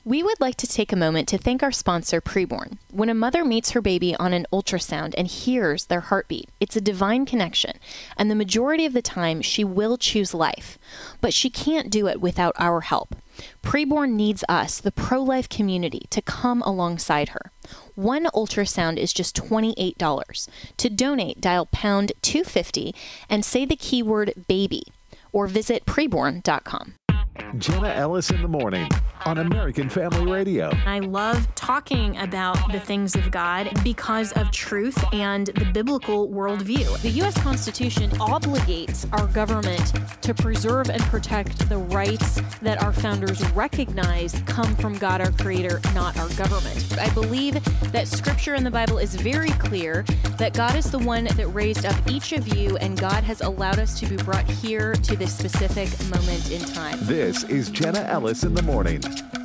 We would like to take a moment to thank our sponsor, Preborn. When a mother meets her baby on an ultrasound and hears their heartbeat, it's a divine connection, and the majority of the time she will choose life. But she can't do it without our help. Preborn needs us, the pro-life community, to come alongside her. One ultrasound is just $28. To donate, dial pound 250 and say the keyword baby, or visit preborn.com. Jenna Ellis in the morning on American Family Radio. I love talking about the things of God because of truth and the biblical worldview. The U.S. Constitution obligates our government to preserve and protect the rights that our founders recognize come from God, our Creator, not our government. I believe that Scripture in the Bible is very clear that God is the one that raised up each of you, and God has allowed us to be brought here to this specific moment in time. This is Jenna Ellis in the morning.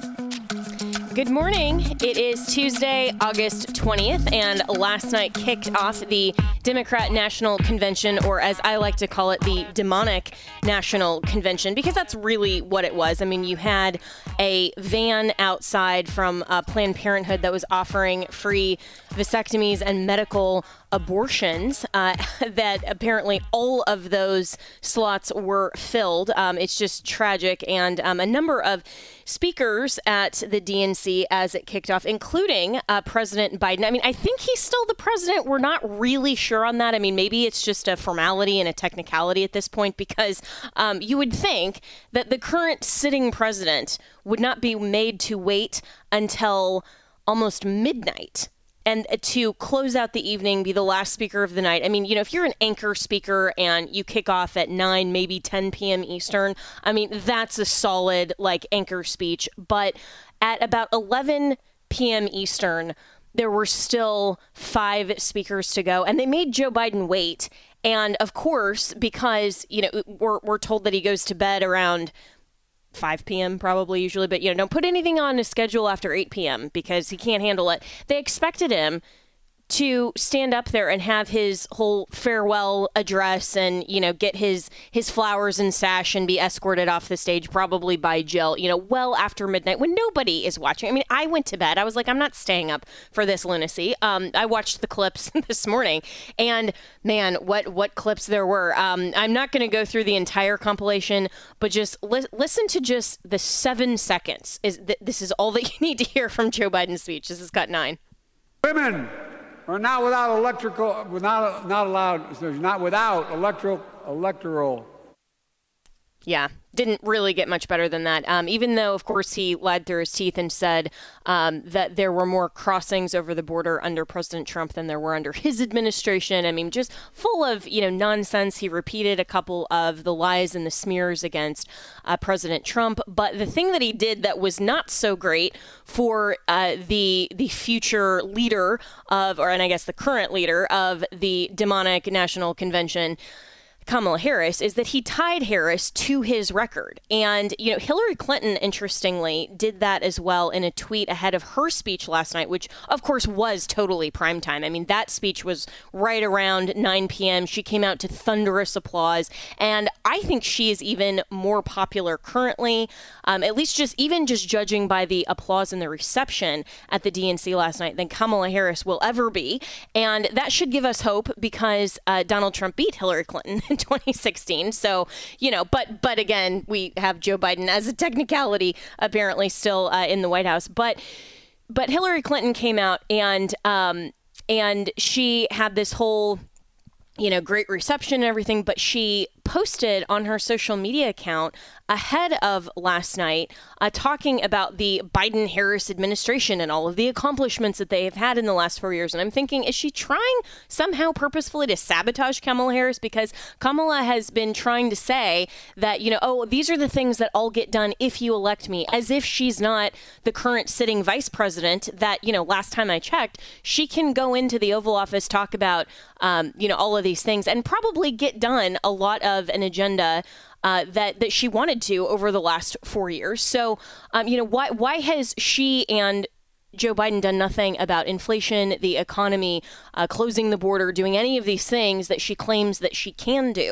Good morning. It is Tuesday, August 20th, and last night kicked off the Democrat National Convention, or as I like to call it, the Demonic National Convention, because that's really what it was. I mean, you had a van outside from Planned Parenthood that was offering free vasectomies and medical abortions, that apparently all of those slots were filled. It's just tragic. And a number of speakers at the DNC as it kicked off, including President Biden. I mean, I think he's still the president. We're not really sure on that. I mean, maybe it's just a formality and a technicality at this point, because you would think that the current sitting president would not be made to wait until almost midnight and to close out the evening, be the last speaker of the night. I mean, you know, if you're an anchor speaker and you kick off at 9, maybe 10 p.m. Eastern, I mean, that's a solid, like, anchor speech. But at about 11 p.m. Eastern, there were still 5 speakers to go, and they made Joe Biden wait. And of course, because, you know, we're told that he goes to bed around 5 p.m. probably usually, but, you know, don't put anything on his schedule after 8 p.m. because he can't handle it. They expected him to stand up there and have his whole farewell address and, you know, get his flowers and sash and be escorted off the stage, probably by Jill, you know, well after midnight when nobody is watching. I mean, I went to bed. I was like, I'm not staying up for this lunacy. I watched the clips this morning, and man, what clips there were. I'm not going to go through the entire compilation, but just listen to just the 7 seconds. This is all that you need to hear from Joe Biden's speech. This is cut 9. Women are not without electoral. Yeah, didn't really get much better than that. Even though, of course, he lied through his teeth and said that there were more crossings over the border under President Trump than there were under his administration. I mean, just full of, you know, nonsense. He repeated a couple of the lies and the smears against President Trump. But the thing that he did that was not so great for the future leader of, and I guess the current leader of the Demonic National Convention, Kamala Harris, is that he tied Harris to his record. And, you know, Hillary Clinton, interestingly, did that as well in a tweet ahead of her speech last night, which, of course, was totally primetime. I mean, that speech was right around 9 p.m. She came out to thunderous applause. And I think she is even more popular currently, at least just judging by the applause and the reception at the DNC last night, than Kamala Harris will ever be. And that should give us hope, because Donald Trump beat Hillary Clinton in 2016. So, you know, but again, we have Joe Biden as a technicality apparently still in the White House. But Hillary Clinton came out and she had this whole, you know, great reception and everything, but she posted on her social media account ahead of last night talking about the Biden-Harris administration and all of the accomplishments that they have had in the last 4 years. And I'm thinking, is she trying somehow purposefully to sabotage Kamala Harris? Because Kamala has been trying to say that, you know, oh, these are the things that I'll get done if you elect me, as if she's not the current sitting vice president that, you know, last time I checked, she can go into the Oval Office, talk about, you know, all of these things and probably get done a lot of an agenda that she wanted to over the last 4 years. So, you know, why has she and Joe Biden done nothing about inflation, the economy, closing the border, doing any of these things that she claims that she can do?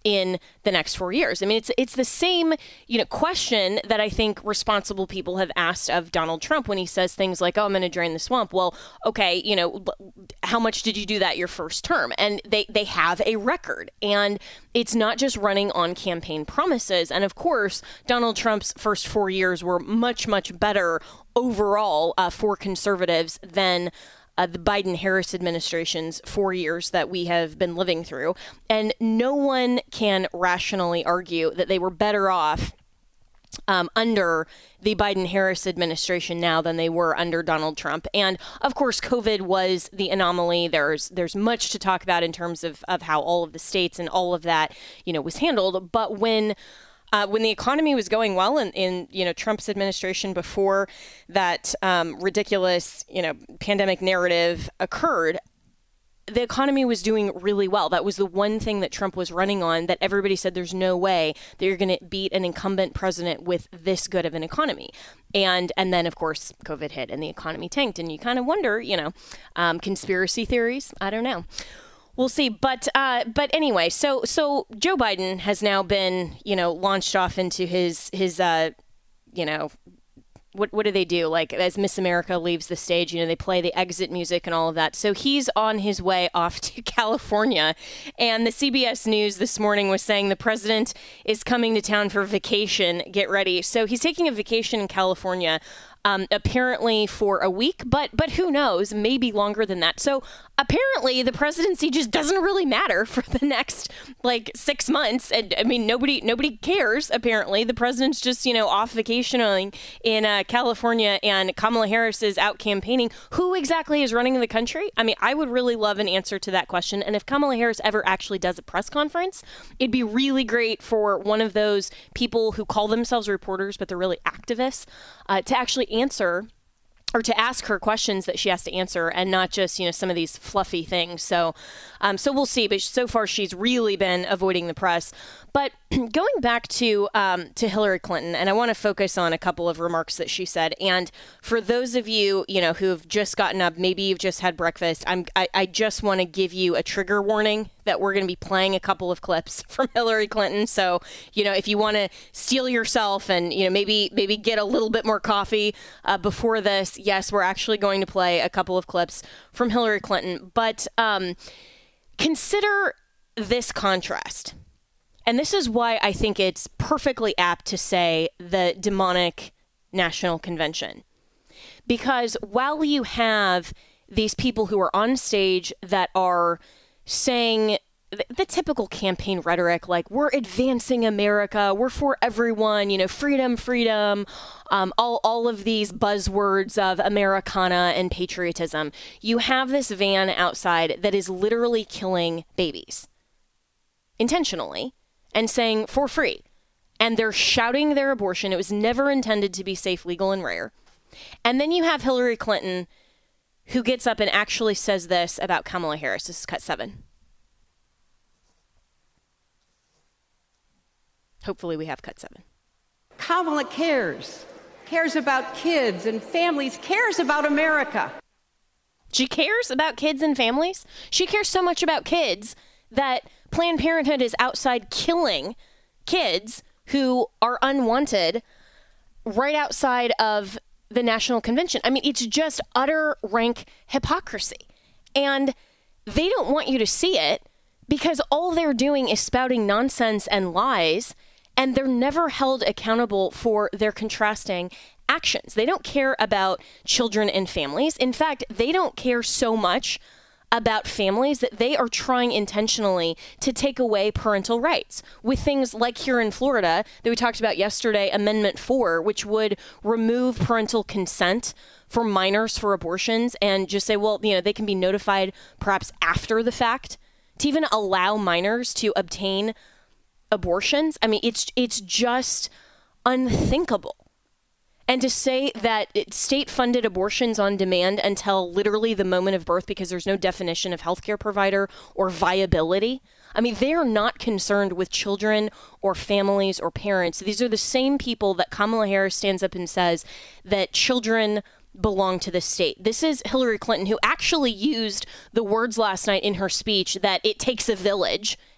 in the next 4 years? I mean, it's the same, question that I think responsible people have asked of Donald Trump when he says things like, "Oh, I'm going to drain the swamp." Well, okay, how much did you do that your first term? And they have a record, and it's not just running on campaign promises. And of course, Donald Trump's first 4 years were much, much better overall for conservatives than the Biden-Harris administration's 4 years that we have been living through. And no one can rationally argue that they were better off under the Biden-Harris administration now than they were under Donald Trump. And of course, COVID was the anomaly. There's much to talk about in terms of how all of the states and all of that, was handled. But when the economy was going well in Trump's administration before that ridiculous, pandemic narrative occurred, the economy was doing really well. That was the one thing that Trump was running on, that everybody said there's no way that you're going to beat an incumbent president with this good of an economy. And then, of course, COVID hit and the economy tanked. And you kind of wonder, conspiracy theories. I don't know. We'll see. But anyway, so Joe Biden has now been, launched off into his what do they do? Like, as Miss America leaves the stage, they play the exit music and all of that. So he's on his way off to California. And the CBS News this morning was saying the president is coming to town for vacation. Get ready. So he's taking a vacation in California, apparently for a week, but who knows, maybe longer than that. So apparently the presidency just doesn't really matter for the next 6 months. And I mean, nobody cares. Apparently the president's just, off vacationing in California, and Kamala Harris is out campaigning. Who exactly is running the country? I mean, I would really love an answer to that question. And if Kamala Harris ever actually does a press conference, it'd be really great for one of those people who call themselves reporters, but they're really activists, to actually answer, or to ask her questions that she has to answer, and not just, some of these fluffy things. So we'll see. But so far, she's really been avoiding the press. But going back to Hillary Clinton, and I want to focus on a couple of remarks that she said. And for those of you, who've just gotten up, maybe you've just had breakfast, I just want to give you a trigger warning that we're going to be playing a couple of clips from Hillary Clinton. So, if you want to steel yourself and, maybe get a little bit more coffee before this, yes, we're actually going to play a couple of clips from Hillary Clinton. But consider this contrast. And this is why I think it's perfectly apt to say the demonic National Convention. Because while you have these people who are on stage that are saying the typical campaign rhetoric, like, we're advancing America, we're for everyone, freedom, freedom, all of these buzzwords of Americana and patriotism, you have this van outside that is literally killing babies intentionally and saying for free. And they're shouting their abortion. It was never intended to be safe, legal, and rare. And then you have Hillary Clinton, who gets up and actually says this about Kamala Harris. This is cut 7. Hopefully we have cut 7. Kamala cares about kids and families, cares about America. She cares about kids and families. She cares so much about kids that Planned Parenthood is outside killing kids who are unwanted right outside of the National Convention. I mean, it's just utter rank hypocrisy. And they don't want you to see it because all they're doing is spouting nonsense and lies, and they're never held accountable for their contrasting actions. They don't care about children and families. In fact, they don't care so much about families that they are trying intentionally to take away parental rights with things like here in Florida that we talked about yesterday, Amendment 4, which would remove parental consent for minors for abortions and just say, well, they can be notified perhaps after the fact to even allow minors to obtain abortions. I mean, it's just unthinkable. And to say that state-funded abortions on demand until literally the moment of birth because there's no definition of healthcare provider or viability. I mean, they are not concerned with children or families or parents. These are the same people that Kamala Harris stands up and says that children belong to the state. This is Hillary Clinton, who actually used the words last night in her speech that it takes a village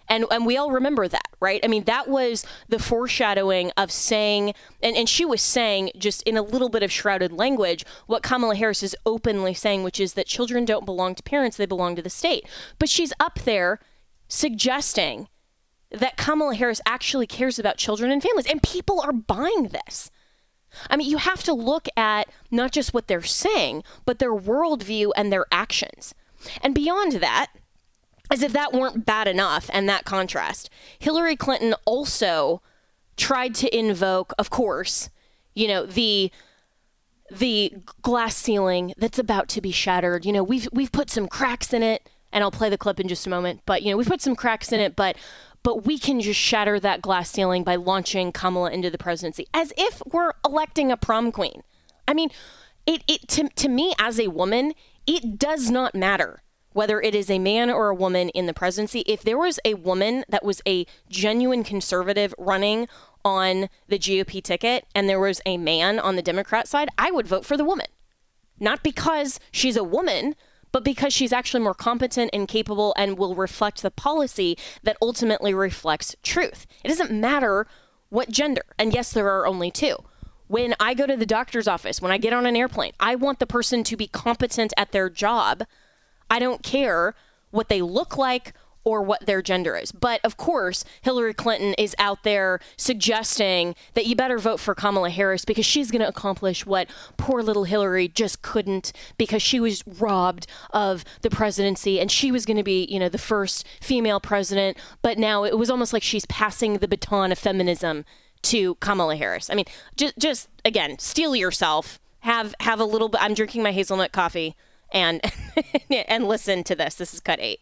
And we all remember that, right? I mean, that was the foreshadowing of saying, and she was saying just in a little bit of shrouded language, what Kamala Harris is openly saying, which is that children don't belong to parents, they belong to the state. But she's up there suggesting that Kamala Harris actually cares about children and families, and people are buying this. I mean, you have to look at not just what they're saying, but their worldview and their actions. And beyond that, as if that weren't bad enough and that contrast, Hillary Clinton also tried to invoke, of course, you know, the glass ceiling that's about to be shattered. You know, we've put some cracks in it, and I'll play the clip in just a moment, but, you know, we've put some cracks in it, but we can just shatter that glass ceiling by launching Kamala into the presidency, as if we're electing a prom queen. I mean, to me as a woman, it does not matter whether it is a man or a woman in the presidency. If there was a woman that was a genuine conservative running on the GOP ticket and there was a man on the Democrat side, I would vote for the woman. Not because she's a woman, but because she's actually more competent and capable and will reflect the policy that ultimately reflects truth. It doesn't matter what gender. And yes, there are only two. When I go to the doctor's office, when I get on an airplane, I want the person to be competent at their job. I don't care what they look like or what their gender is. But of course, Hillary Clinton is out there suggesting that you better vote for Kamala Harris because she's going to accomplish what poor little Hillary just couldn't, because she was robbed of the presidency and she was going to be, you know, the first female president. But now it was almost like she's passing the baton of feminism to Kamala Harris. I mean, just again, steel yourself, have a little bit. I'm drinking my hazelnut coffee and and listen to this. This is cut 8.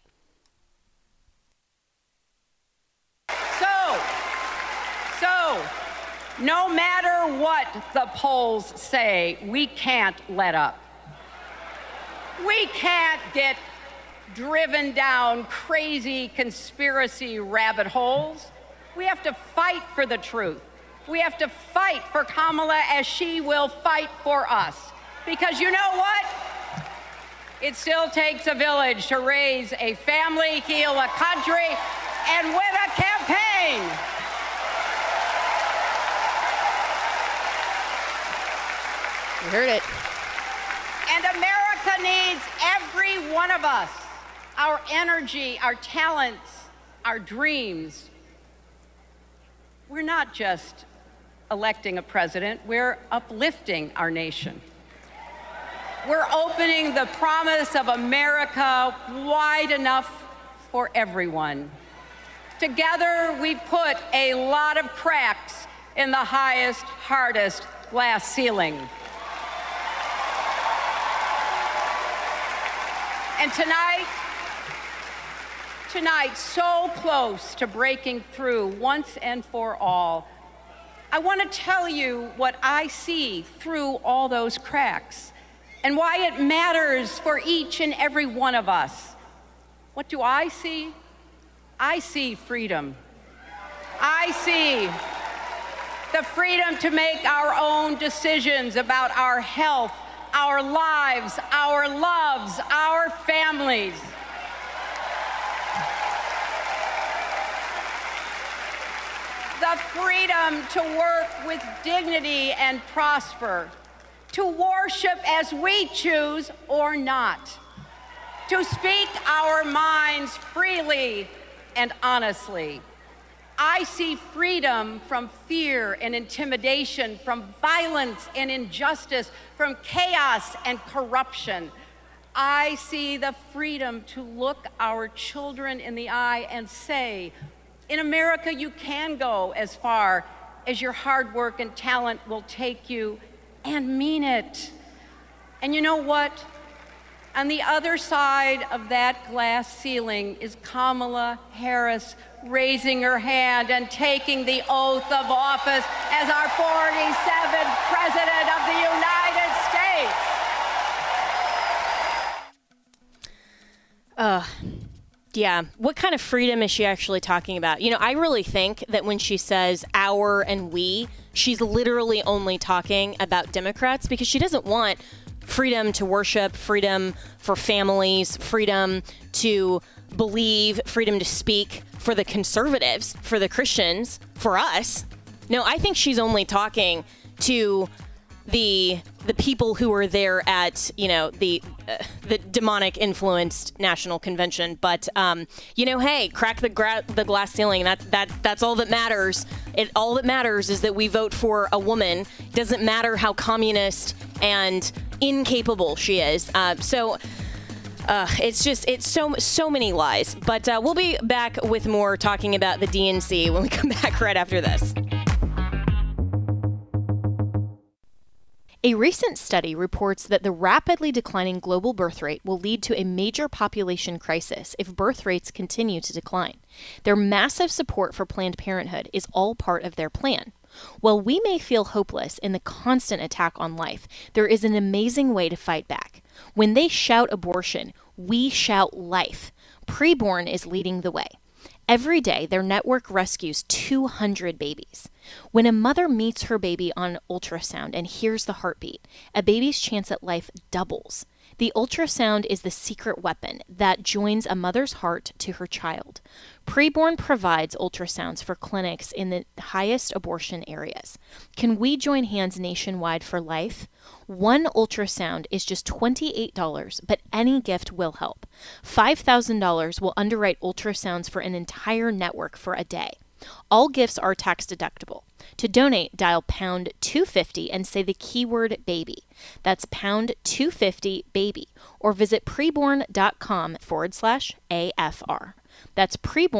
So, no matter what the polls say, we can't let up. We can't get driven down crazy conspiracy rabbit holes. We have to fight for the truth. We have to fight for Kamala as she will fight for us. Because you know what? It still takes a village to raise a family, heal a country, and win a campaign. You heard it. And America needs every one of us, our energy, our talents, our dreams. We're not just electing a president, we're uplifting our nation. We're opening the promise of America wide enough for everyone. Together, we put a lot of cracks in the highest, hardest glass ceiling. And tonight, so close to breaking through once and for all, I want to tell you what I see through all those cracks and why it matters for each and every one of us. What do I see? I see freedom. I see the freedom to make our own decisions about our health, our lives, our loves, our families. The freedom to work with dignity and prosper, to worship as we choose or not, to speak our minds freely and honestly. I see freedom from fear and intimidation, from violence and injustice, from chaos and corruption. I see the freedom to look our children in the eye and say, in America, you can go as far as your hard work and talent will take you, and mean it. And you know what? On the other side of that glass ceiling is Kamala Harris raising her hand and taking the oath of office as our 47th President of the United States. Yeah. What kind of freedom is she actually talking about? You know, I really think that when she says our and we, she's literally only talking about Democrats, because she doesn't want freedom to worship, freedom for families, freedom to believe, freedom to speak for the conservatives, for the Christians, for us. No, I think she's only talking to the people who were there at, the demonic influenced national convention. But, hey, crack the glass ceiling. That's all that matters. All that matters is that we vote for a woman. Doesn't matter how communist and incapable she is. It's so many lies. But we'll be back with more talking about the DNC when we come back right after this. A recent study reports that the rapidly declining global birth rate will lead to a major population crisis if birth rates continue to decline. Their massive support for Planned Parenthood is all part of their plan. While we may feel hopeless in the constant attack on life, there is an amazing way to fight back. When they shout abortion, we shout life. Preborn is leading the way. Every day, their network rescues 200 babies. When a mother meets her baby on ultrasound and hears the heartbeat, a baby's chance at life doubles. The ultrasound is the secret weapon that joins a mother's heart to her child. Preborn provides ultrasounds for clinics in the highest abortion areas. Can we join hands nationwide for life? One ultrasound is just $28, but any gift will help. $5,000 will underwrite ultrasounds for an entire network for a day. All gifts are tax deductible. To donate, dial pound 250 and say the keyword baby. That's pound 250 baby, or visit preborn.com/AFR. That's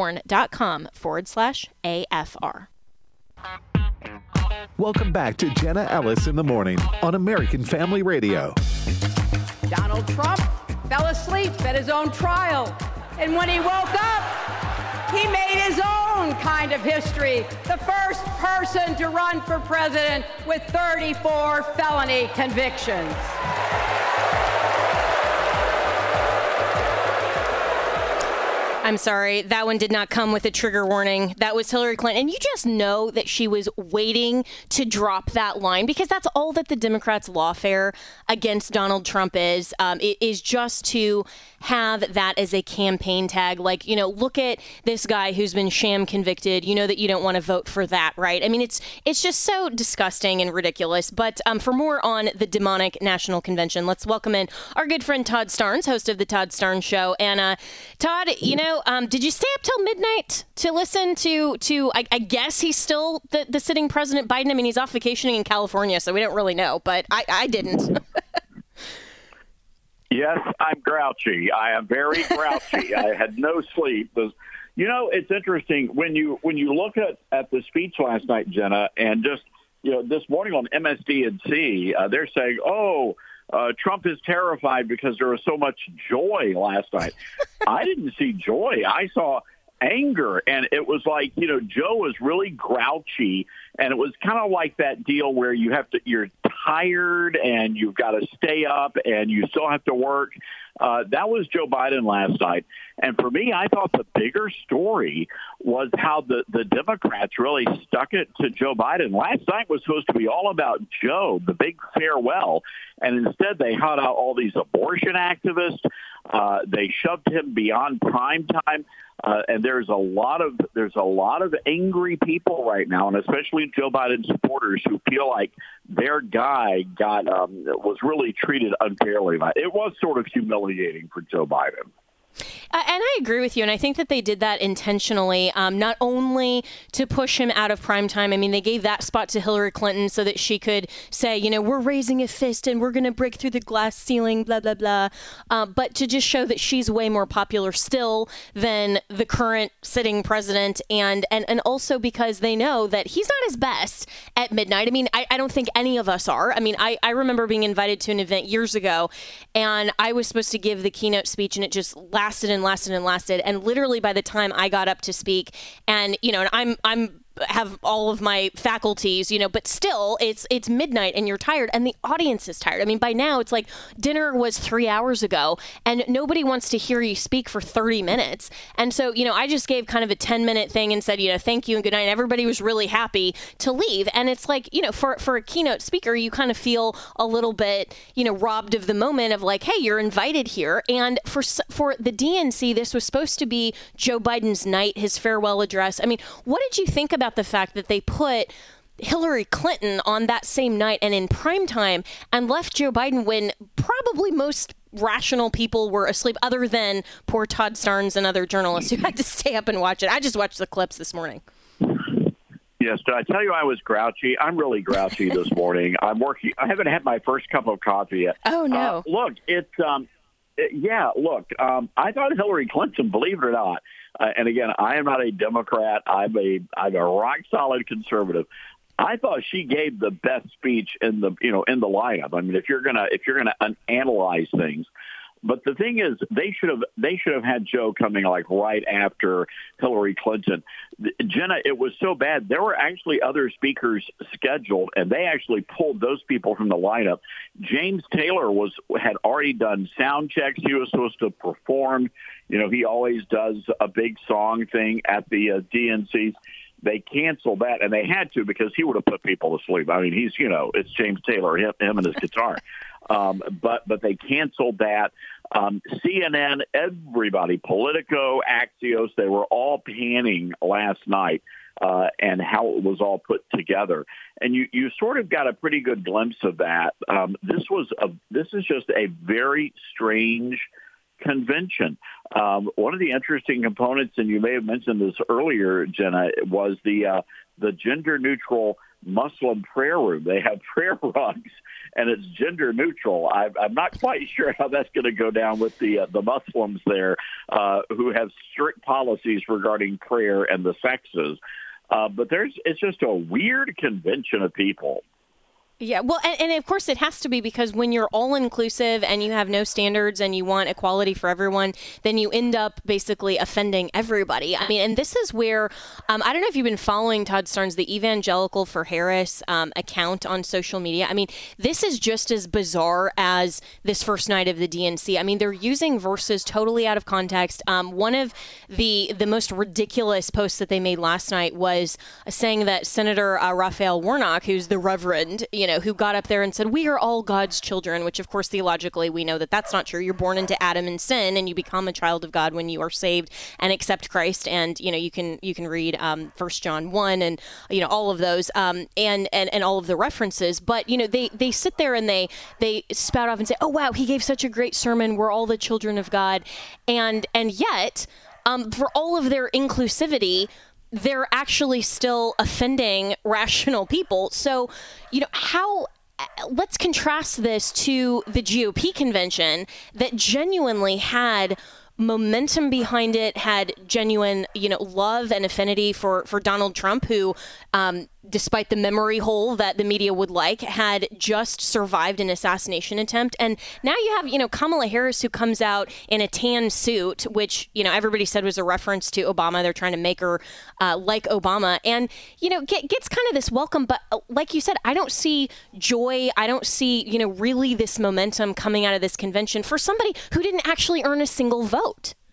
preborn.com/AFR. Welcome back to Jenna Ellis in the Morning on American Family Radio. Donald Trump fell asleep at his own trial, and when he woke up, he made his own kind of history. The first person to run for president with 34 felony convictions. I'm sorry, that one did not come with a trigger warning. That was Hillary Clinton. And you just know that she was waiting to drop that line because that's all that the Democrats' lawfare against Donald Trump is. It is just to have that as a campaign tag. Like, look at this guy who's been sham convicted. You know that you don't want to vote for that, right? I mean, it's just so disgusting and ridiculous. But for more on the demonic national convention, let's welcome in our good friend Todd Starnes, host of the Todd Starnes Show. And Todd, did you stay up till midnight to listen to I guess he's still the sitting President Biden? I mean, he's off vacationing in California, so we don't really know, but I didn't. Yes, I'm grouchy. I am very grouchy. I had no sleep. It's interesting when you look at the speech last night, Jenna, and just, this morning on MSDNC, they're saying, Trump is terrified because there was so much joy last night. I didn't see joy. I saw anger, and it was like, Joe was really grouchy, and it was kind of like that deal where you're tired and you've got to stay up and you still have to work. That was Joe Biden last night. And for me, I thought the bigger story was how the Democrats really stuck it to Joe Biden. Last night was supposed to be all about Joe, the big farewell. And instead, they had out all these abortion activists. They shoved him beyond prime time. And there's a lot of angry people right now, and especially Joe Biden supporters who feel like their guy was really treated unfairly. It was sort of humiliating for Joe Biden. And I agree with you. And I think that they did that intentionally, not only to push him out of prime time. I mean, they gave that spot to Hillary Clinton so that she could say, we're raising a fist and we're going to break through the glass ceiling, blah, blah, blah. But to just show that she's way more popular still than the current sitting president. And also because they know that he's not his best at midnight. I mean, I don't think any of us are. I mean, I remember being invited to an event years ago and I was supposed to give the keynote speech and it just lasted. And literally by the time I got up to speak and, and I'm have all of my faculties, but still it's midnight and you're tired and the audience is tired. I mean, by now it's like dinner was 3 hours ago and nobody wants to hear you speak for 30 minutes. And so, I just gave kind of a 10-minute thing and said, thank you and good night. And everybody was really happy to leave. And it's like, for a keynote speaker, you kind of feel a little bit, robbed of the moment of like, hey, you're invited here. And for the DNC, this was supposed to be Joe Biden's night, his farewell address. I mean, what did you think about the fact that they put Hillary Clinton on that same night and in prime time and left Joe Biden when probably most rational people were asleep, other than poor Todd Starnes and other journalists who had to stay up and watch it? I just watched the clips this morning. Yes, did I tell you I was grouchy? I'm really grouchy this morning. I'm working. I haven't had my first cup of coffee yet. Oh, no. Look, it's I thought Hillary Clinton, believe it or not, and again, I am not a Democrat. I'm a rock solid conservative. I thought she gave the best speech in the lineup. I mean, if you're gonna analyze things. But the thing is, they should have had Joe coming like right after Hillary Clinton. Jenna, it was so bad. There were actually other speakers scheduled, and they actually pulled those people from the lineup. James Taylor had already done sound checks. He was supposed to perform. He always does a big song thing at the DNCs. They canceled that, and they had to because he would have put people to sleep. I mean, he's it's James Taylor, him and his guitar. But they canceled that. CNN, everybody, Politico, Axios, they were all panning last night and how it was all put together. And you sort of got a pretty good glimpse of that. This is just a very strange convention. One of the interesting components, and you may have mentioned this earlier, Jenna, was the gender-neutral Muslim prayer room. They have prayer rugs, and it's gender neutral. I'm not quite sure how that's going to go down with the Muslims there, who have strict policies regarding prayer and the sexes. But it's just a weird convention of people. Yeah, well, and of course it has to be, because when you're all-inclusive and you have no standards and you want equality for everyone, then you end up basically offending everybody. I mean, and this is where, I don't know if you've been following Todd Starnes, the Evangelical for Harris account on social media. I mean, this is just as bizarre as this first night of the DNC. I mean, they're using verses totally out of context. One of the most ridiculous posts that they made last night was saying that Senator Raphael Warnock, who's the Reverend, who got up there and said, we are all God's children, which of course theologically we know that that's not true. You're born into Adam and sin, and you become a child of God when you are saved and accept Christ. And you can read 1 John 1 and all of those and all of the references. But they sit there and they spout off and say, oh wow, he gave such a great sermon. We're all the children of God, and yet for all of their inclusivity, they're actually still offending rational people. So, let's contrast this to the GOP convention that genuinely had momentum behind it, had genuine, love and affinity for Donald Trump, who, despite the memory hole that the media would like, had just survived an assassination attempt. And now you have, Kamala Harris, who comes out in a tan suit, which, everybody said was a reference to Obama. They're trying to make her like Obama, and, gets kind of this welcome. But like you said, I don't see joy. I don't see, really this momentum coming out of this convention for somebody who didn't actually earn a single vote.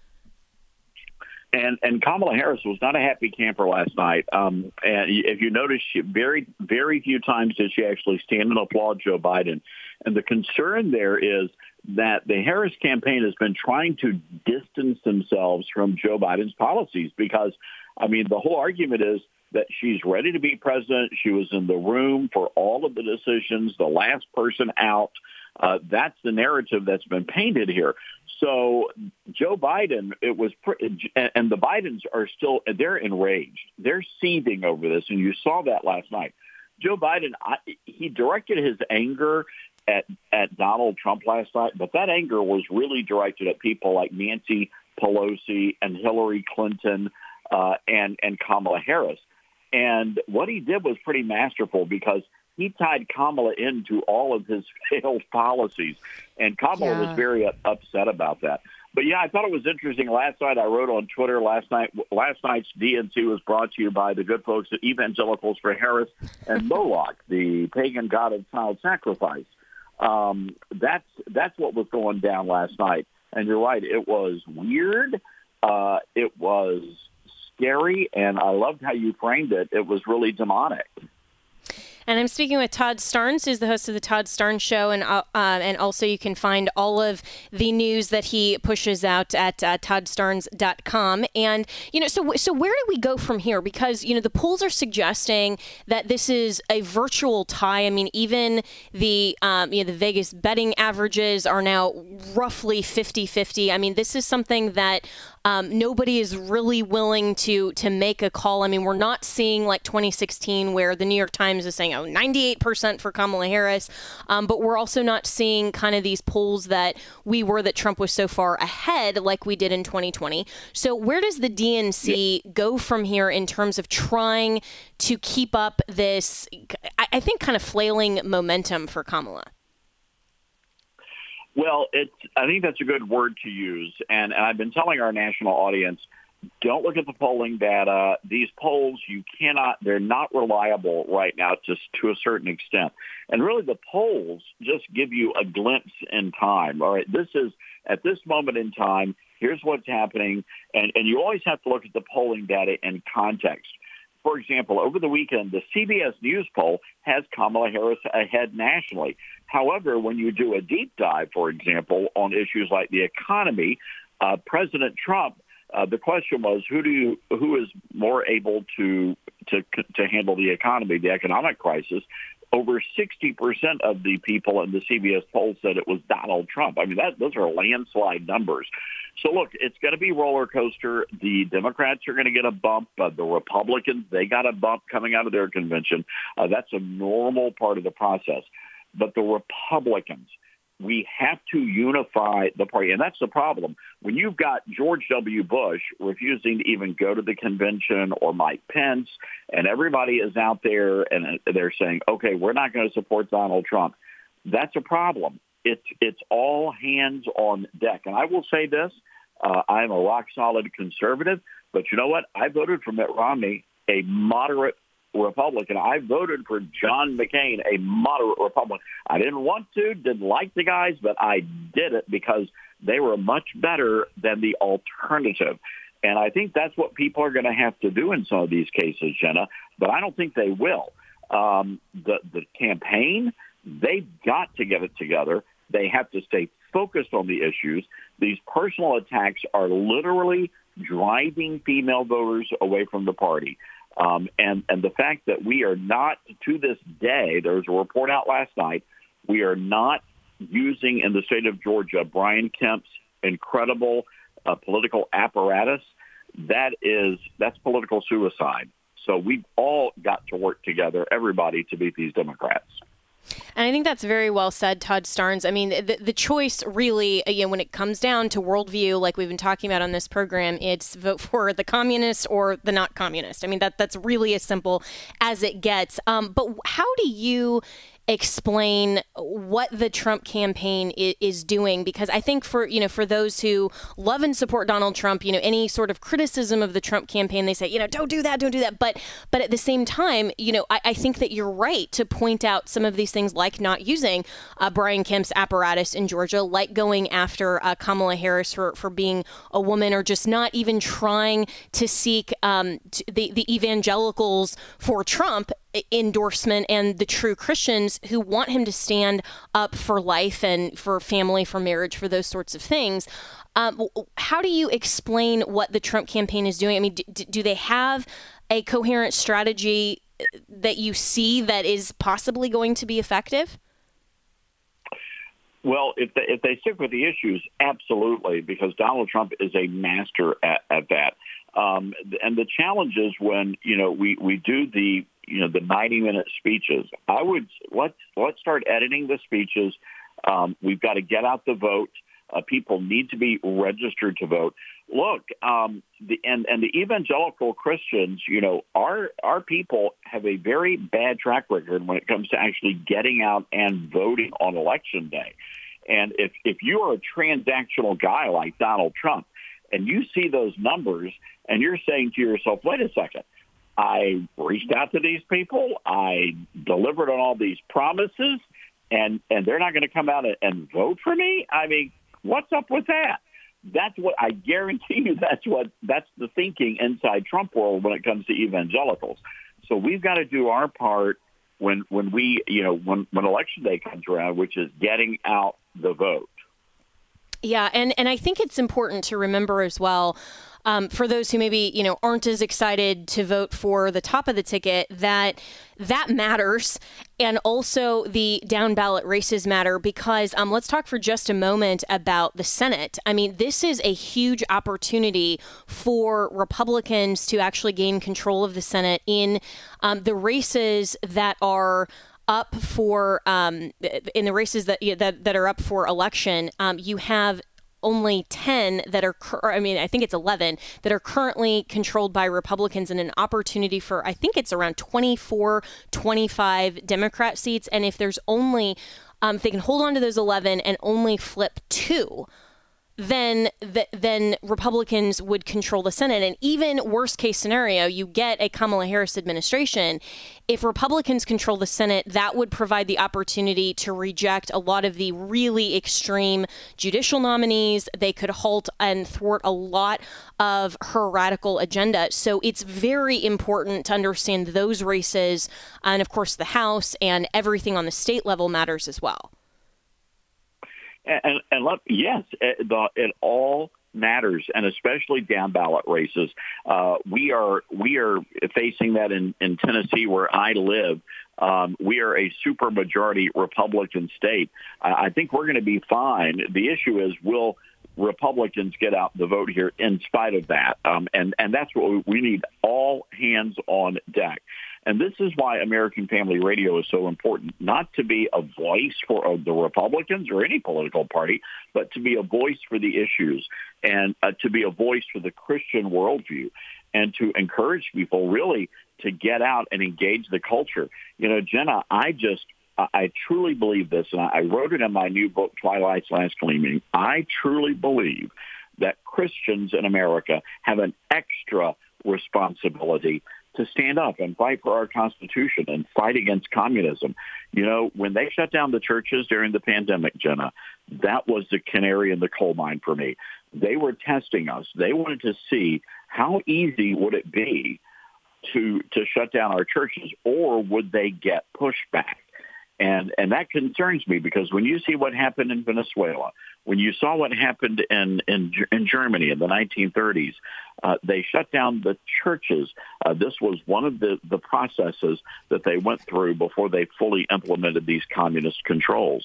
And Kamala Harris was not a happy camper last night. And if you notice, she very, very few times did she actually stand and applaud Joe Biden. And the concern there is that the Harris campaign has been trying to distance themselves from Joe Biden's policies because, the whole argument is that she's ready to be president. She was in the room for all of the decisions, the last person out. That's the narrative that's been painted here. So Joe Biden, and the Bidens are still, they're enraged. They're seething over this, and you saw that last night. Joe Biden, he directed his anger at Donald Trump last night, but that anger was really directed at people like Nancy Pelosi and Hillary Clinton and Kamala Harris. And what he did was pretty masterful because he tied Kamala into all of his failed policies, and Kamala was very upset about that. But yeah, I thought it was interesting. Last night I wrote on Twitter. Last night's DNC was brought to you by the good folks at Evangelicals for Harris and Moloch, the pagan god of child sacrifice. That's what was going down last night. And you're right, it was weird. It was scary, and I loved how you framed it. It was really demonic. And I'm speaking with Todd Starnes, who's the host of the Todd Starnes Show, and also you can find all of the news that he pushes out at toddstarnes.com. And so where do we go from here? Because the polls are suggesting that this is a virtual tie. I mean, even the the Vegas betting averages are now roughly 50-50. I mean, this is something that nobody is really willing to make a call. I mean, we're not seeing like 2016 where the New York Times is saying, 98% for Kamala Harris. But we're also not seeing kind of these polls that Trump was so far ahead like we did in 2020. So where does the DNC go from here in terms of trying to keep up this, I think, kind of flailing momentum for Kamala? Well, I think that's a good word to use. And I've been telling our national audience, don't look at the polling data. These polls, they're not reliable right now, just to a certain extent. And really the polls just give you a glimpse in time. All right, this is at this moment in time, here's what's happening. And you always have to look at the polling data in context. For example, over the weekend, the CBS News poll has Kamala Harris ahead nationally. However, when you do a deep dive, for example, on issues like the economy, President Trump, the question was, who is more able to handle the economy, the economic crisis? Over 60% of the people in the CBS poll said it was Donald Trump. I mean, those are landslide numbers. So, look, it's going to be roller coaster. The Democrats are going to get a bump. The Republicans, they got a bump coming out of their convention. That's a normal part of the process. But the Republicans, we have to unify the party. And that's the problem. When you've got George W. Bush refusing to even go to the convention, or Mike Pence, and everybody is out there and they're saying, okay, we're not going to support Donald Trump, that's a problem. It's all hands on deck. And I will say this, I'm a rock-solid conservative, but you know what? I voted for Mitt Romney, a moderate Republican. I voted for John McCain, a moderate Republican. I didn't want to, didn't like the guys, but I did it because they were much better than the alternative. And I think that's what people are going to have to do in some of these cases, Jenna, but I don't think they will. The campaign, they've got to get it together. They have to stay focused on the issues. These personal attacks are literally driving female voters away from the party. And the fact that we are not, to this day, there was a report out last night, we are not using in the state of Georgia Brian Kemp's incredible political apparatus. That's political suicide. So we've all got to work together, everybody, to beat these Democrats. And I think that's very well said, Todd Starnes. I mean, the choice really, when it comes down to worldview, like we've been talking about on this program, it's vote for the communist or the not communist. I mean, that's really as simple as it gets. But how do you explain what the Trump campaign is doing? Because I think for those who love and support Donald Trump, any sort of criticism of the Trump campaign, they say, don't do that. But at the same time, I think that you're right to point out some of these things, like not using Brian Kemp's apparatus in Georgia, like going after Kamala Harris for being a woman, or just not even trying to seek the evangelicals for Trump endorsement and the true Christians who want him to stand up for life and for family, for marriage, for those sorts of things. How do you explain what the Trump campaign is doing? I mean, do they have a coherent strategy that you see that is possibly going to be effective? Well, if they stick with the issues, absolutely, because Donald Trump is a master at that. And the challenge is when, we do the 90-minute speeches. Let's start editing the speeches. We've got to get out the vote. People need to be registered to vote. Look, the evangelical Christians, our people have a very bad track record when it comes to actually getting out and voting on election day. And if you are a transactional guy like Donald Trump and you see those numbers and you're saying to yourself, wait a second, I reached out to these people, I delivered on all these promises, and they're not going to come out and vote for me? I mean, what's up with that? That's what I guarantee you. That's the thinking inside Trump world when it comes to evangelicals. So we've got to do our part when election day comes around, which is getting out the vote. Yeah, and I think it's important to remember as well, for those who maybe, aren't as excited to vote for the top of the ticket, that matters. And also the down ballot races matter because let's talk for just a moment about the Senate. I mean, this is a huge opportunity for Republicans to actually gain control of the Senate in the races that are up for in the races that are up for election. You have only 10 that are, I think it's 11 that are currently controlled by Republicans, and an opportunity for, I think it's around 24, 25 Democrat seats. And if there's only, if they can hold on to those 11 and only flip 2, then Republicans would control the Senate. And even worst case scenario, you get a Kamala Harris administration. If Republicans control the Senate, that would provide the opportunity to reject a lot of the really extreme judicial nominees. They could halt and thwart a lot of her radical agenda. So it's very important to understand those races. And of course, the House and everything on the state level matters as well. Yes, it all matters, and especially down ballot races. We are facing that in Tennessee, where I live. We are a supermajority Republican state. I think we're going to be fine. The issue is, will Republicans get out the vote here in spite of that? And that's what we need, all hands on deck. And this is why American Family Radio is so important, not to be a voice for the Republicans or any political party, but to be a voice for the issues and to be a voice for the Christian worldview and to encourage people really to get out and engage the culture. Jenna, I truly believe this, and I wrote it in my new book, Twilight's Last Gleaming. I truly believe that Christians in America have an extra responsibility to stand up and fight for our Constitution and fight against communism. When they shut down the churches during the pandemic, Jenna, that was the canary in the coal mine for me. They were testing us. They wanted to see how easy would it be to shut down our churches, or would they get pushback? And that concerns me, because when you see what happened in Venezuela, when you saw what happened in Germany in the 1930s, they shut down the churches. This was one of the processes that they went through before they fully implemented these communist controls.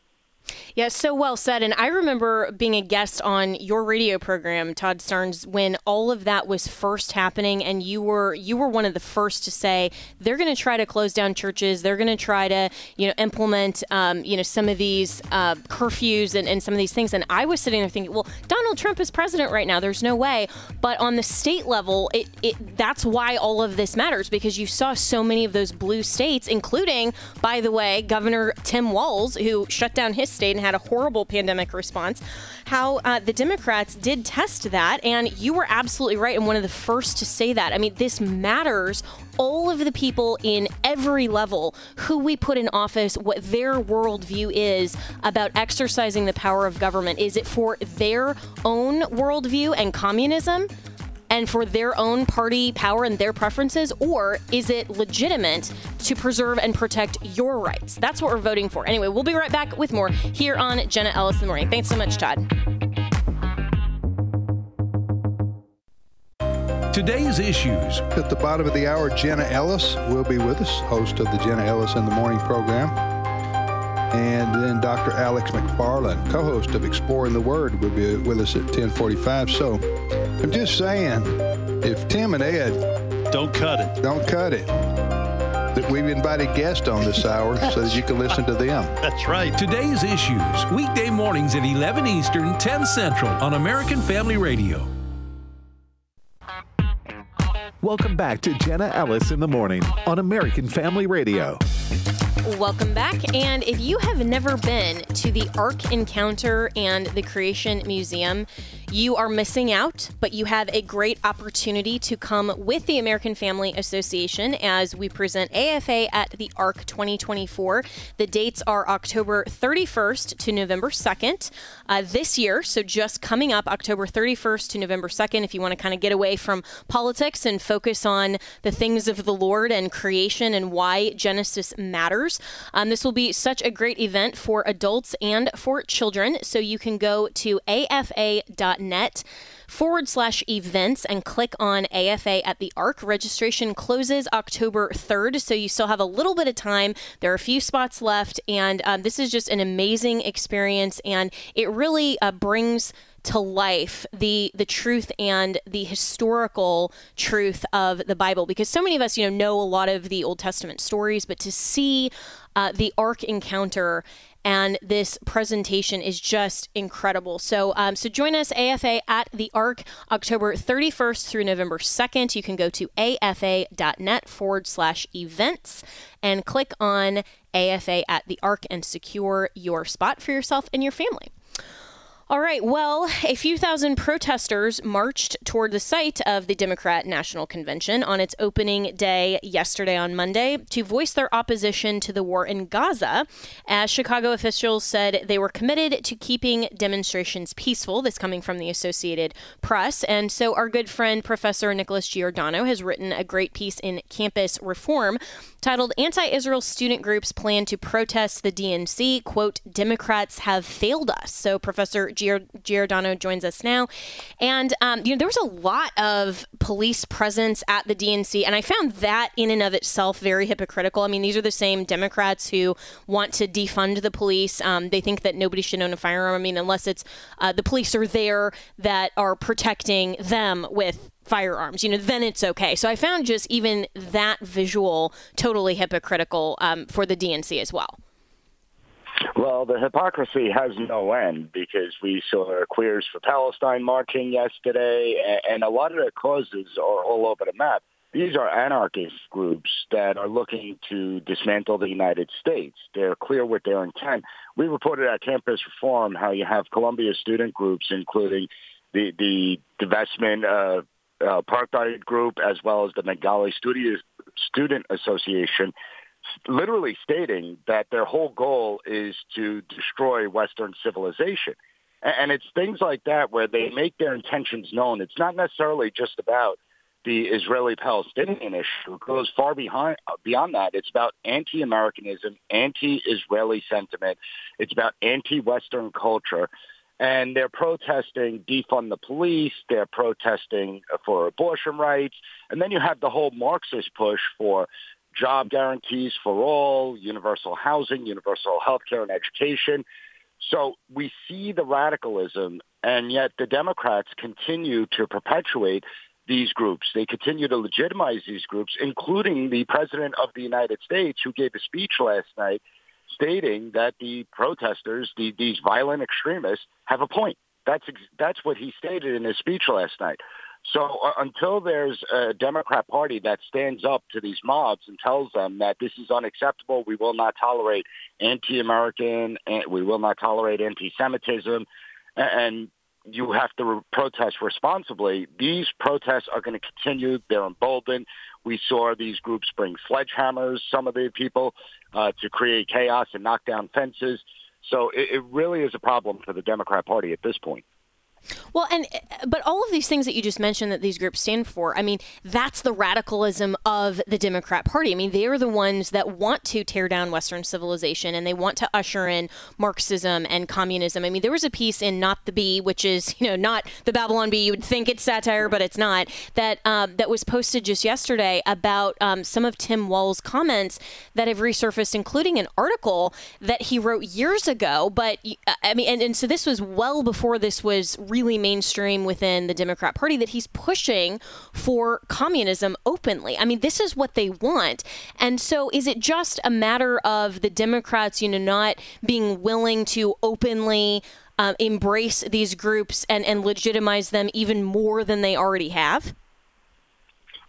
Yeah, so well said. And I remember being a guest on your radio program, Todd Starnes, when all of that was first happening, and you were one of the first to say they're going to try to close down churches. They're going to try to, implement, some of these curfews and some of these things. And I was sitting there thinking, well, Donald Trump is president right now. There's no way. But on the state level, that's why all of this matters, because you saw so many of those blue states, including, by the way, Governor Tim Walz, who shut down his state and had a horrible pandemic response, how the Democrats did test that. And you were absolutely right, and one of the first to say that. I mean, this matters. All of the people in every level who we put in office, what their worldview is about exercising the power of government. Is it for their own worldview and communism and for their own party power and their preferences, or is it legitimate to preserve and protect your rights? That's what we're voting for. Anyway, we'll be right back with more here on Jenna Ellis in the Morning. Thanks so much, Todd. Today's issues. At the bottom of the hour, Jenna Ellis will be with us, host of the Jenna Ellis in the Morning program. And then Dr. Alex McFarland, co-host of Exploring the Word, will be with us at 10:45. So I'm just saying, if Tim and Ed don't cut it, that we've invited guests on this hour so that you can listen to them. That's right. Today's issues, weekday mornings at 11 Eastern, 10 Central on American Family Radio. Welcome back to Jenna Ellis in the Morning on American Family Radio. Welcome back. And if you have never been to the Ark Encounter and the Creation Museum, you are missing out, but you have a great opportunity to come with the American Family Association as we present AFA at the Ark 2024. The dates are October 31st to November 2nd this year. So just coming up October 31st to November 2nd, if you want to kind of get away from politics and focus on the things of the Lord and creation and why Genesis matters. This will be such a great event for adults and for children. So you can go to afa.net/events and click on AFA at the Ark. Registration closes October 3rd, so you still have a little bit of time. There are a few spots left, and this is just an amazing experience, and it really brings to life the truth and the historical truth of the Bible, because so many of us, know a lot of the Old Testament stories, but to see the Ark Encounter and this presentation is just incredible. So join us, AFA at the Ark, October 31st through November 2nd. You can go to afa.net/events and click on AFA at the Ark and secure your spot for yourself and your family. All right, well, a few thousand protesters marched toward the site of the Democrat National Convention on its opening day yesterday on Monday to voice their opposition to the war in Gaza, as Chicago officials said they were committed to keeping demonstrations peaceful. This coming from the Associated Press. And so our good friend, Professor Nicholas Giordano, has written a great piece in Campus Reform titled "Anti-Israel Student Groups Plan to Protest the DNC, quote, Democrats have failed us." So Professor Giordano joins us now. And, there was a lot of police presence at the DNC, and I found that in and of itself very hypocritical. I mean, these are the same Democrats who want to defund the police. They think that nobody should own a firearm. I mean, unless it's the police are there that are protecting them with firearms, then it's okay. So I found just even that visual totally hypocritical for the DNC as well. Well, the hypocrisy has no end, because we saw Queers for Palestine marching yesterday, and a lot of the causes are all over the map. These are anarchist groups that are looking to dismantle the United States. They're clear with their intent. We reported at Campus Reform how you have Columbia student groups, including the divestment apartheid group, as well as the Bengali Student Association, literally stating that their whole goal is to destroy Western civilization. And it's things like that where they make their intentions known. It's not necessarily just about the Israeli-Palestinian issue. It goes far beyond that. It's about anti-Americanism, anti-Israeli sentiment. It's about anti-Western culture. And they're protesting defund the police. They're protesting for abortion rights. And then you have the whole Marxist push for job guarantees for all, universal housing, universal health care and education. So we see the radicalism, and yet the Democrats continue to perpetuate these groups. They continue to legitimize these groups, including the President of the United States, who gave a speech last night stating that the protesters, these violent extremists, have a point. That's what he stated in his speech last night. So until there's a Democrat Party that stands up to these mobs and tells them that this is unacceptable, we will not tolerate anti-American, and we will not tolerate anti-Semitism, and you have to protest responsibly, these protests are going to continue. They're emboldened. We saw these groups bring sledgehammers, some of the people, to create chaos and knock down fences. So it really is a problem for the Democrat Party at this point. Well, but all of these things that you just mentioned that these groups stand for, I mean, that's the radicalism of the Democrat Party. I mean, they are the ones that want to tear down Western civilization, and they want to usher in Marxism and communism. I mean, there was a piece in Not the Bee, which is, not the Babylon Bee. You would think it's satire, but it's not, that was posted just yesterday about some of Tim Walz's comments that have resurfaced, including an article that he wrote years ago. But, I mean, and so this was well before this was really mainstream within the Democrat Party, that he's pushing for communism openly. I mean, this is what they want. And so is it just a matter of the Democrats, not being willing to openly embrace these groups and legitimize them even more than they already have?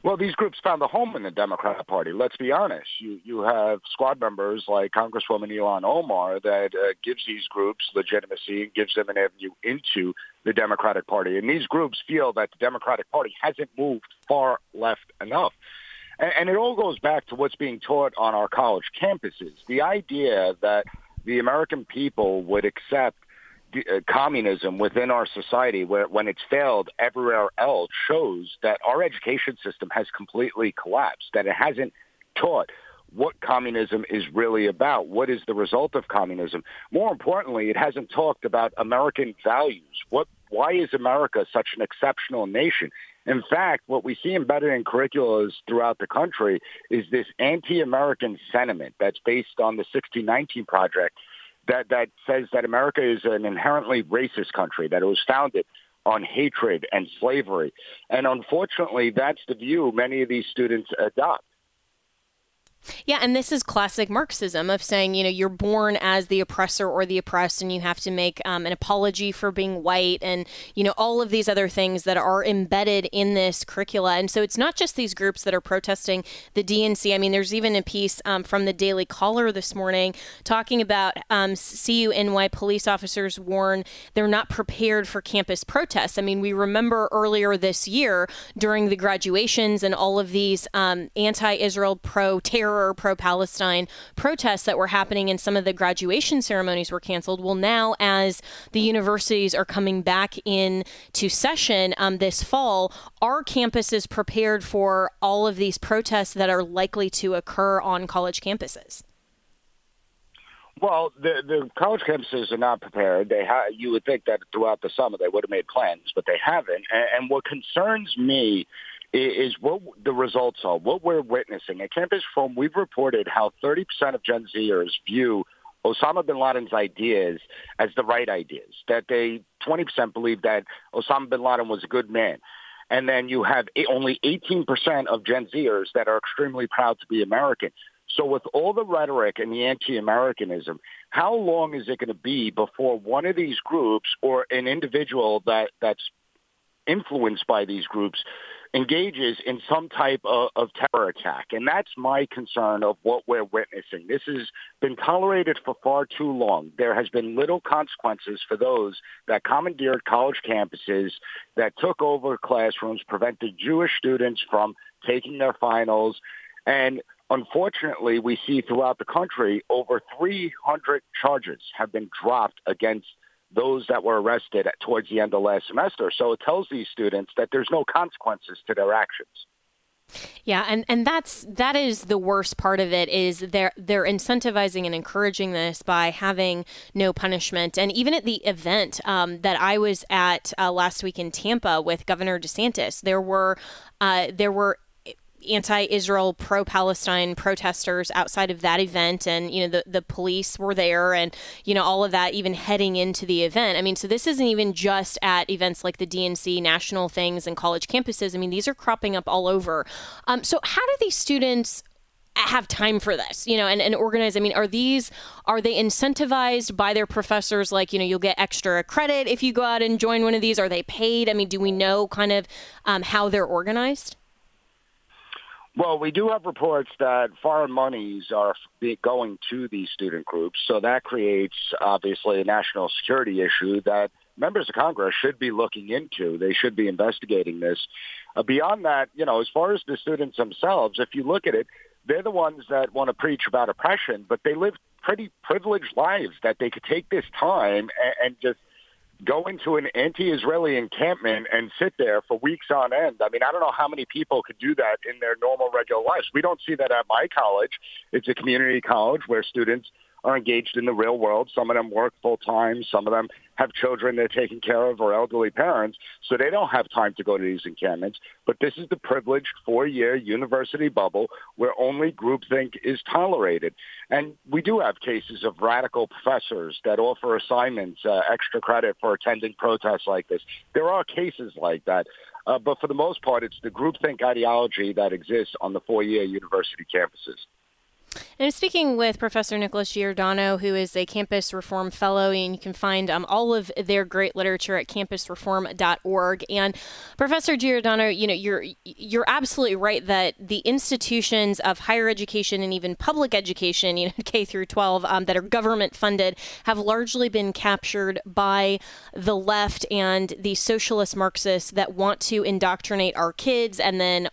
Well, these groups found a home in the Democratic Party. Let's be honest. You have squad members like Congresswoman Ilhan Omar that gives these groups legitimacy and gives them an avenue into the Democratic Party. And these groups feel that the Democratic Party hasn't moved far left enough. And it all goes back to what's being taught on our college campuses. The idea that the American people would accept communism within our society when it's failed everywhere else shows that our education system has completely collapsed, that it hasn't taught what communism is really about, what is the result of communism. More importantly, it hasn't talked about American values. Why is America such an exceptional nation? In fact, what we see embedded in curriculums throughout the country is this anti-American sentiment that's based on the 1619 Project that says that America is an inherently racist country, that it was founded on hatred and slavery. And unfortunately, that's the view many of these students adopt. Yeah, and this is classic Marxism of saying, you're born as the oppressor or the oppressed, and you have to make an apology for being white, and, all of these other things that are embedded in this curricula. And so it's not just these groups that are protesting the DNC. I mean, there's even a piece from the Daily Caller this morning talking about CUNY police officers warn they're not prepared for campus protests. I mean, we remember earlier this year during the graduations and all of these anti-Israel, pro-terror, pro-Palestine protests that were happening, and some of the graduation ceremonies were canceled. Well, now as the universities are coming back into session this fall, are campuses prepared for all of these protests that are likely to occur on college campuses? Well, the college campuses are not prepared. You would think that throughout the summer they would have made plans, but they haven't. And what concerns me is what the results are, what we're witnessing. At Campus Reform, we've reported how 30% of Gen Zers view Osama bin Laden's ideas as the right ideas, that 20% believe that Osama bin Laden was a good man. And then you have only 18% of Gen Zers that are extremely proud to be American. So with all the rhetoric and the anti-Americanism, how long is it going to be before one of these groups or an individual that's influenced by these groups engages in some type of terror attack? And that's my concern of what we're witnessing. This has been tolerated for far too long. There has been little consequences for those that commandeered college campuses, that took over classrooms, prevented Jewish students from taking their finals. And unfortunately, we see throughout the country over 300 charges have been dropped against those that were arrested towards the end of last semester. So it tells these students that there's no consequences to their actions. Yeah, and that is the worst part of it, is they're incentivizing and encouraging this by having no punishment. And even at the event that I was at last week in Tampa with Governor DeSantis, there were anti-Israel, pro-Palestine protesters outside of that event, and the police were there, and all of that, even heading into the event. I mean, so this isn't even just at events like the DNC, national things, and college campuses. I mean, these are cropping up all over. So how do these students have time for this, and organize? I mean, are they incentivized by their professors? Like, you'll get extra credit if you go out and join one of these. Are they paid? I mean, do we know kind of how they're organized? Well, we do have reports that foreign monies are going to these student groups. So that creates, obviously, a national security issue that members of Congress should be looking into. They should be investigating this. Beyond that, as far as the students themselves, if you look at it, they're the ones that want to preach about oppression, but they live pretty privileged lives, that they could take this time and just go into an anti-Israeli encampment and sit there for weeks on end. I mean, I don't know how many people could do that in their normal, regular lives. We don't see that at my college. It's a community college where students are engaged in the real world. Some of them work full-time. Some of them have children they're taking care of or elderly parents, so they don't have time to go to these encampments. But this is the privileged 4-year university bubble where only groupthink is tolerated. And we do have cases of radical professors that offer assignments, extra credit for attending protests like this. There are cases like that. But for the most part, it's the groupthink ideology that exists on the 4-year university campuses. And I'm speaking with Professor Nicholas Giordano, who is a Campus Reform Fellow, and you can find all of their great literature at campusreform.org. And Professor Giordano, you're absolutely right that the institutions of higher education and even public education, K through 12, that are government funded, have largely been captured by the left and the socialist Marxists that want to indoctrinate our kids and then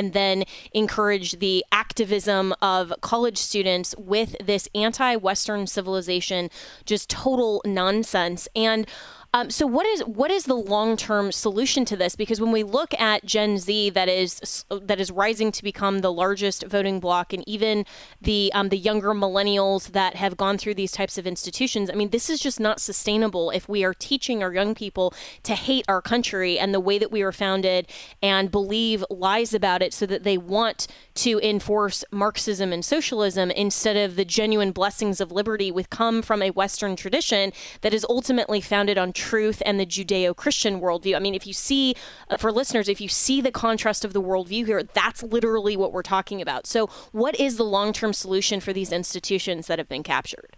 encourage the activism of college students with this anti-Western civilization, just total nonsense. And so what is the long-term solution to this? Because when we look at Gen Z that is rising to become the largest voting bloc, and even the younger millennials that have gone through these types of institutions, I mean, this is just not sustainable if we are teaching our young people to hate our country and the way that we were founded and believe lies about it so that they want to enforce Marxism and socialism instead of the genuine blessings of liberty which come from a Western tradition that is ultimately founded on truth and the Judeo-Christian worldview. I mean, if you see, for listeners, if you see the contrast of the worldview here, that's literally what we're talking about. So what is the long-term solution for these institutions that have been captured?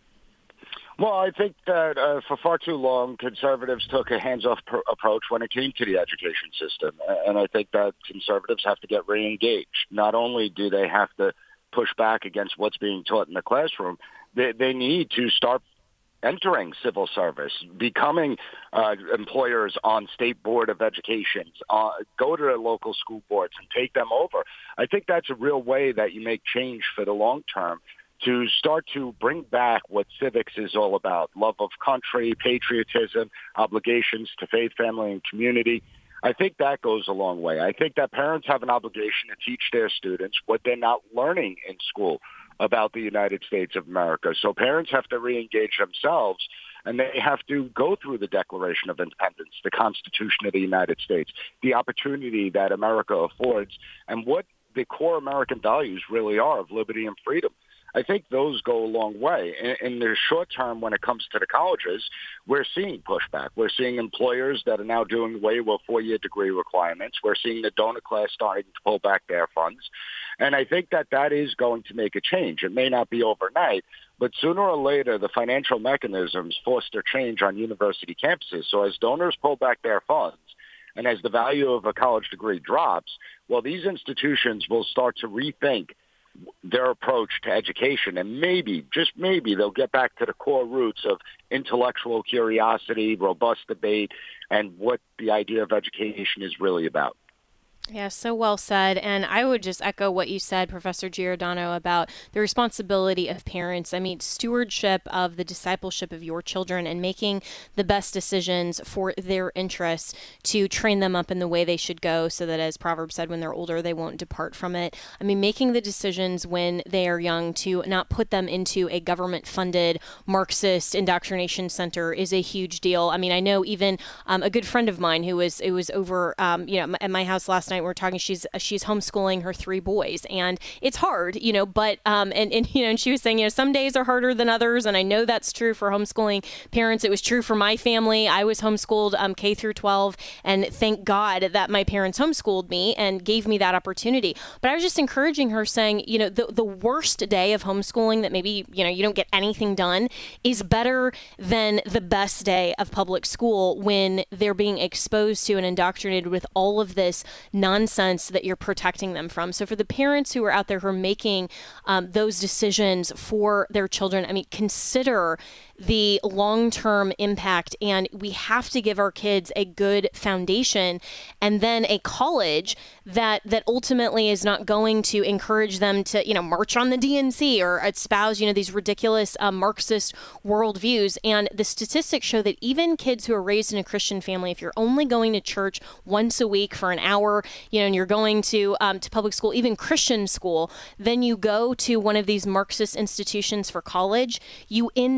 Well, I think that for far too long, conservatives took a hands-off approach when it came to the education system. And I think that conservatives have to get re-engaged. Not only do they have to push back against what's being taught in the classroom, they need to start entering civil service, becoming employers on state board of education, go to their local school boards and take them over. I think that's a real way that you make change for the long term, to start to bring back what civics is all about: love of country, patriotism, obligations to faith, family, and community. I think that goes a long way. I think that parents have an obligation to teach their students what they're not learning in school about the United States of America. So parents have to re-engage themselves, and they have to go through the Declaration of Independence, the Constitution of the United States, the opportunity that America affords, and what the core American values really are of liberty and freedom. I think those go a long way. In the short term, when it comes to the colleges, we're seeing pushback. We're seeing employers that are now doing away with four-year degree requirements. We're seeing the donor class starting to pull back their funds. And I think that is going to make a change. It may not be overnight, but sooner or later, the financial mechanisms foster change on university campuses. So as donors pull back their funds, and as the value of a college degree drops, well, these institutions will start to rethink their approach to education, and maybe, just maybe, they'll get back to the core roots of intellectual curiosity, robust debate, and what the idea of education is really about. Yeah, so well said. And I would just echo what you said, Professor Giordano, about the responsibility of parents. I mean, stewardship of the discipleship of your children and making the best decisions for their interests to train them up in the way they should go so that, as Proverbs said, when they're older, they won't depart from it. I mean, making the decisions when they are young to not put them into a government-funded Marxist indoctrination center is a huge deal. I mean, I know even a good friend of mine who was over at my house last night, we're talking, she's homeschooling her 3 boys, and it's hard, but and she was saying, some days are harder than others, and I know that's true for homeschooling parents. It was true for my family. I was homeschooled K through 12, and thank God that my parents homeschooled me and gave me that opportunity. But I was just encouraging her, saying, the worst day of homeschooling that maybe you don't get anything done is better than the best day of public school when they're being exposed to and indoctrinated with all of this nonsense that you're protecting them from. So for the parents who are out there who are making those decisions for their children, I mean, consider the long-term impact, and we have to give our kids a good foundation and then a college that ultimately is not going to encourage them to, march on the DNC or espouse, these ridiculous Marxist worldviews. And the statistics show that even kids who are raised in a Christian family, if you're only going to church once a week for an hour, and you're going to public school, even Christian school, then you go to one of these Marxist institutions for college, you end up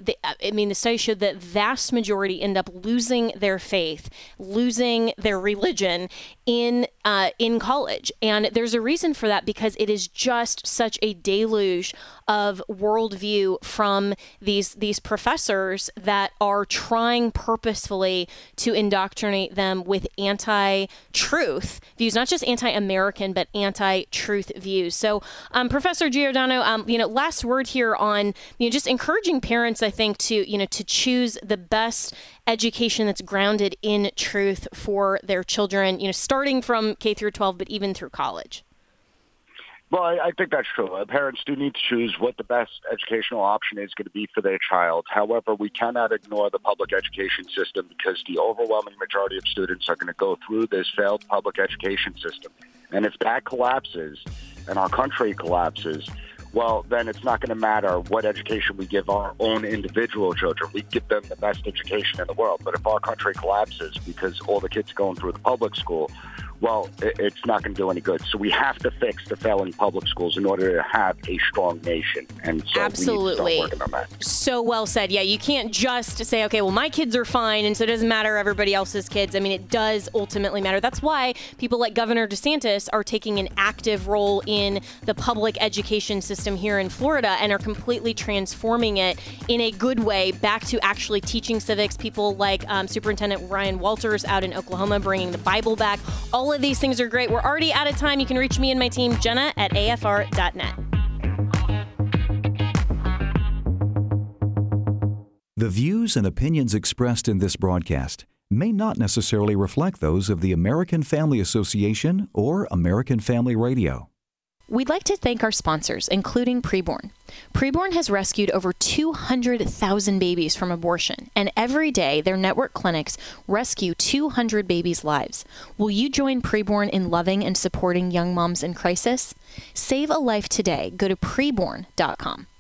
the study showed that vast majority end up losing their faith, losing their religion in college. And there's a reason for that, because it is just such a deluge of worldview from these professors that are trying purposefully to indoctrinate them with anti-truth views, not just anti-American, but anti-truth views. So, Professor Giordano, last word here on, just encouraging parents, I think, to choose the best education that's grounded in truth for their children, starting from K through 12, but even through college. Well, I think that's true. Parents do need to choose what the best educational option is going to be for their child. However, we cannot ignore the public education system, because the overwhelming majority of students are going to go through this failed public education system. And if that collapses and our country collapses, well, then it's not going to matter what education we give our own individual children. We give them the best education in the world. But if our country collapses because all the kids are going through the public school, well, it's not going to do any good. So we have to fix the failing public schools in order to have a strong nation. And so Absolutely. we need to start working on that. So well said. Yeah, you can't just say, okay, well, my kids are fine, and so it doesn't matter everybody else's kids. I mean, it does ultimately matter. That's why people like Governor DeSantis are taking an active role in the public education system here in Florida and are completely transforming it in a good way back to actually teaching civics. People like Superintendent Ryan Walters out in Oklahoma bringing the Bible back. All of these things are great. We're already out of time. You can reach me and my team, Jenna, at afr.net. The views and opinions expressed in this broadcast may not necessarily reflect those of the American Family Association or American Family Radio. We'd like to thank our sponsors, including Preborn. Preborn has rescued over 200,000 babies from abortion, and every day their network clinics rescue 200 babies' lives. Will you join Preborn in loving and supporting young moms in crisis? Save a life today. Go to preborn.com.